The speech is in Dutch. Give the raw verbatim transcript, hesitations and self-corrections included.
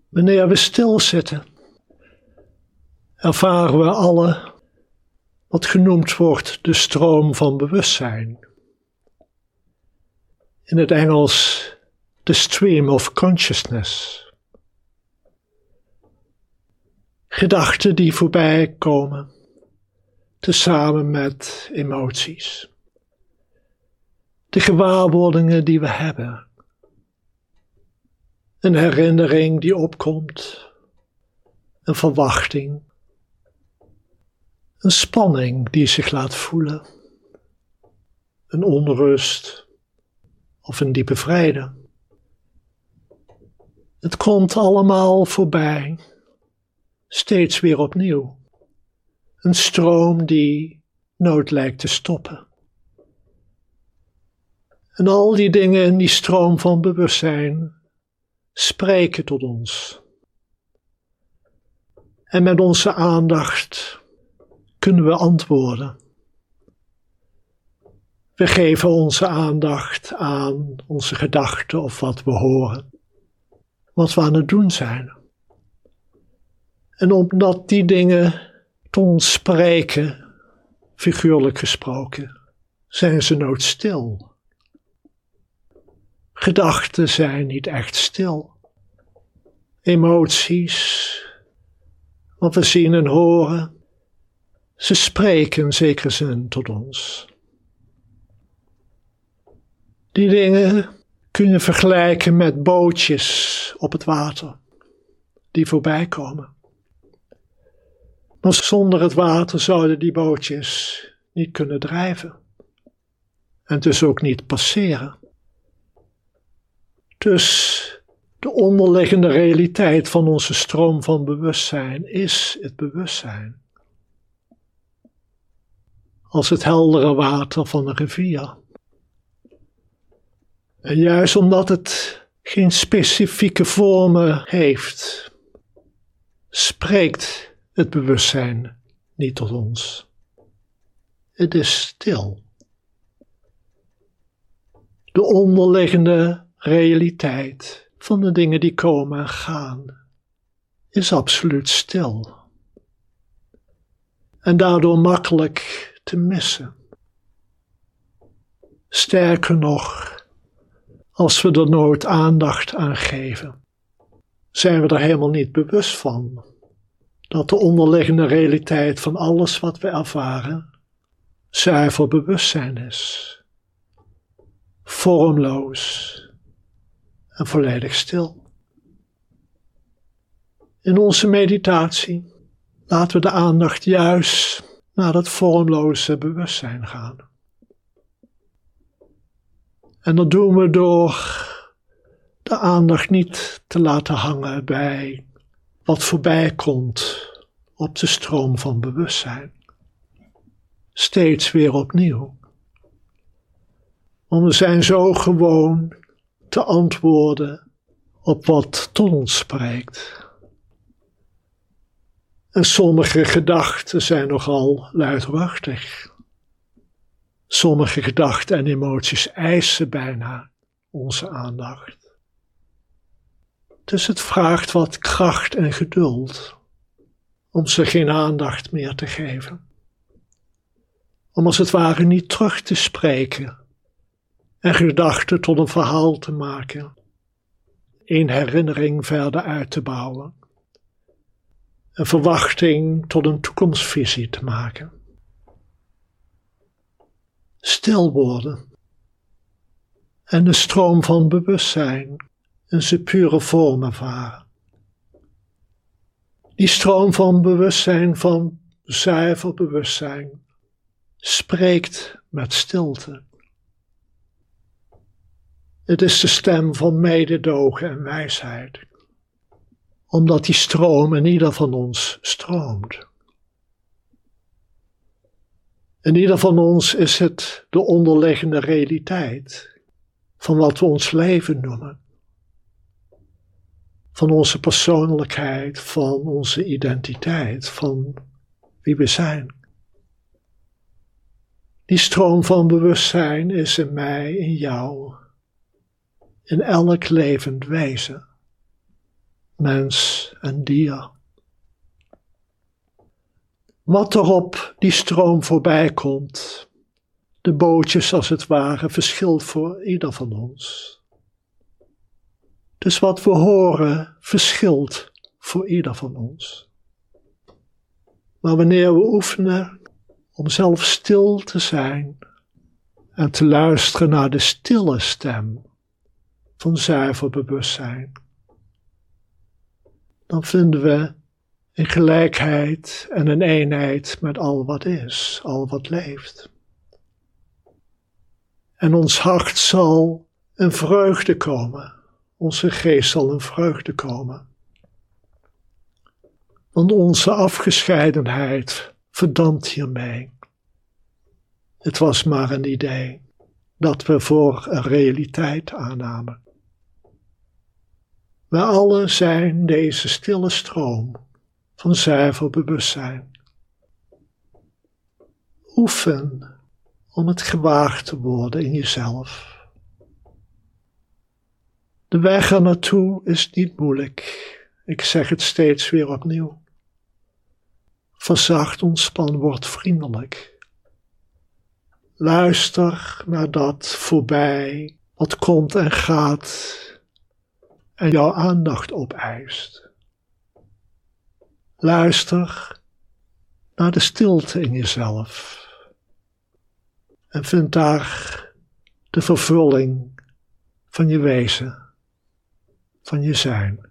Wanneer we stilzitten, ervaren we alle wat genoemd wordt de stroom van bewustzijn. In het Engels the stream of consciousness. Gedachten die voorbij komen, tezamen met emoties. De gewaarwordingen die we hebben. Een herinnering die opkomt. Een verwachting. Een spanning die zich laat voelen. Een onrust of een diepe vrede. Het komt allemaal voorbij, steeds weer opnieuw. Een stroom die nooit lijkt te stoppen. En al die dingen in die stroom van bewustzijn spreken tot ons. En met onze aandacht kunnen we antwoorden. We geven onze aandacht aan onze gedachten of wat we horen, wat we aan het doen zijn. En omdat die dingen tot ons spreken, figuurlijk gesproken, zijn ze nooit stil. Gedachten zijn niet echt stil. Emoties, wat we zien en horen, ze spreken in zekere zin tot ons. Die dingen kun je vergelijken met bootjes op het water, die voorbij komen. Maar zonder het water zouden die bootjes niet kunnen drijven. En dus ook niet passeren. Dus de onderliggende realiteit van onze stroom van bewustzijn is het bewustzijn. Als het heldere water van een rivier. En juist omdat het geen specifieke vormen heeft, spreekt het bewustzijn niet tot ons. Het is stil. De onderliggende realiteit van de dingen die komen en gaan is absoluut stil. En daardoor makkelijk te missen. Sterker nog, als we er nooit aandacht aan geven, zijn we er helemaal niet bewust van dat de onderliggende realiteit van alles wat we ervaren zuiver bewustzijn is. Vormloos en volledig stil. In onze meditatie laten we de aandacht juist naar dat vormloze bewustzijn gaan. En dat doen we door de aandacht niet te laten hangen bij wat voorbij komt op de stroom van bewustzijn. Steeds weer opnieuw. Want we zijn zo gewoon te antwoorden op wat tot ons spreekt. En sommige gedachten zijn nogal luidruchtig. Sommige gedachten en emoties eisen bijna onze aandacht. Dus het vraagt wat kracht en geduld om ze geen aandacht meer te geven. Om als het ware niet terug te spreken en gedachten tot een verhaal te maken, een herinnering verder uit te bouwen, een verwachting tot een toekomstvisie te maken. Stil worden en de stroom van bewustzijn in zijn pure vorm ervaren. Die stroom van bewustzijn, van zuiver bewustzijn, spreekt met stilte. Het is de stem van mededogen en wijsheid, omdat die stroom in ieder van ons stroomt. In ieder van ons is het de onderliggende realiteit van wat we ons leven noemen. Van onze persoonlijkheid, van onze identiteit, van wie we zijn. Die stroom van bewustzijn is in mij, in jou, in elk levend wezen. mens en dier. Wat er op die stroom voorbij komt, de bootjes als het ware, verschilt voor ieder van ons. Dus wat we horen verschilt voor ieder van ons. Maar wanneer we oefenen om zelf stil te zijn en te luisteren naar de stille stem van zuiver bewustzijn, dan vinden we een gelijkheid en een eenheid met al wat is, al wat leeft. En ons hart zal in vreugde komen, onze geest zal in vreugde komen. Want onze afgescheidenheid verdampt hiermee. Het was maar een idee dat we voor een realiteit aannamen. Wij allen zijn deze stille stroom van zuiver bewustzijn. Oefen om het gewaar te worden in jezelf. De weg er naartoe is niet moeilijk. Ik zeg het steeds weer opnieuw. Verzacht, ontspan, word vriendelijk. Luister naar dat voorbij, wat komt en gaat en jouw aandacht opeist. Luister naar de stilte in jezelf en vind daar de vervulling van je wezen, van je zijn.